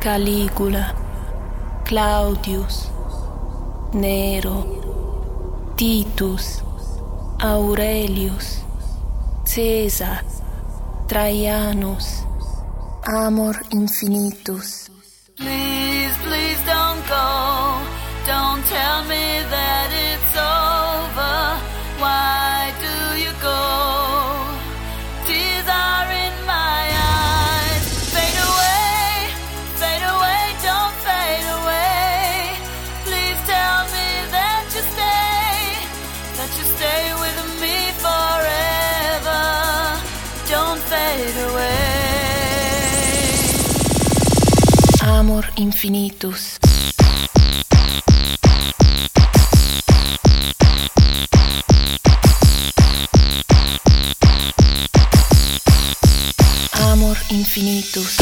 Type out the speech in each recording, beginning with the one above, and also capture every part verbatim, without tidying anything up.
Caligula, Claudius, Nero, Titus, Aurelius, Caesar, Traianus, Amor infinitus. Please, please don't go. Don't tell me that it's over. Why do you go? Tears are in my eyes. Fade away, fade away, don't fade away. Please tell me that you stay, that you stay with me forever. Don't fade away. Amor infinitus. Amor infinitus.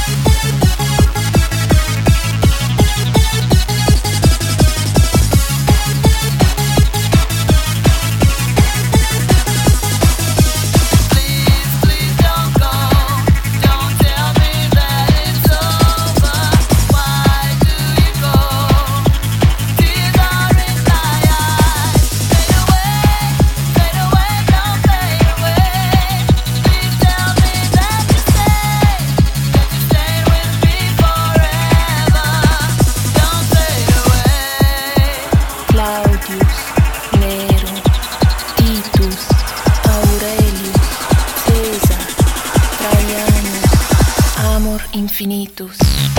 Infinitus.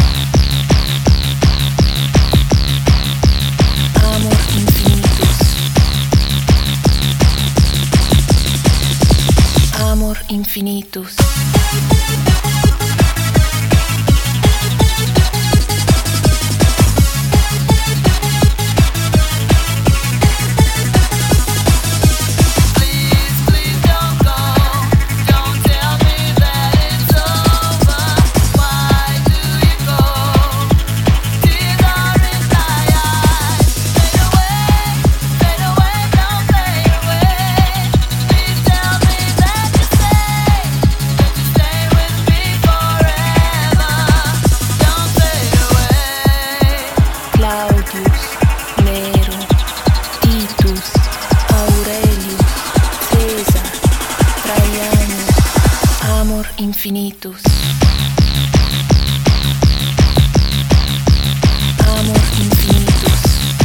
Amor infinitus. Amor infinitus. Infinitus. Amor infinitus.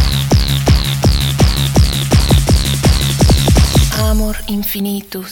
Amor infinitus.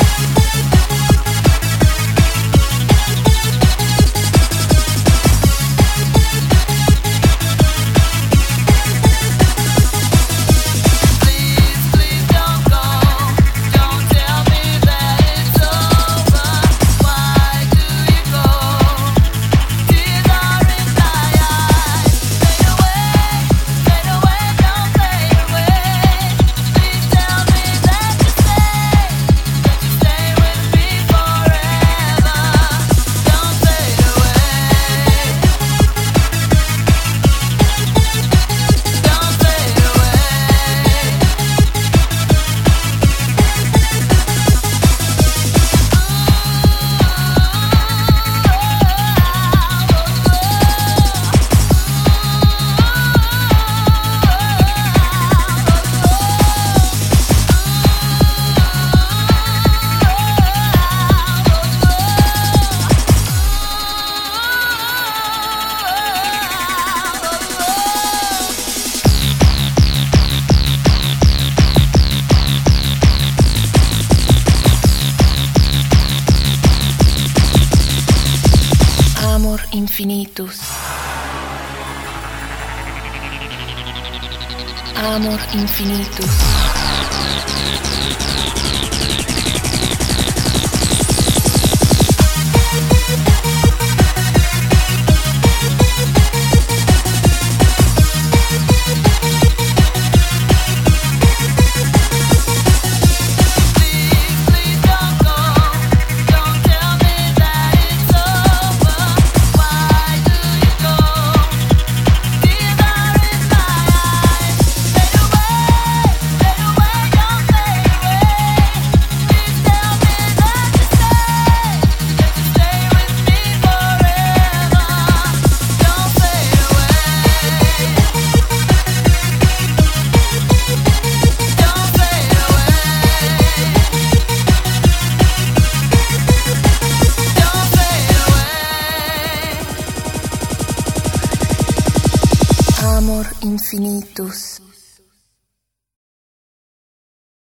Infinitus. Amor infinitus. Fade away, Amor infinitus.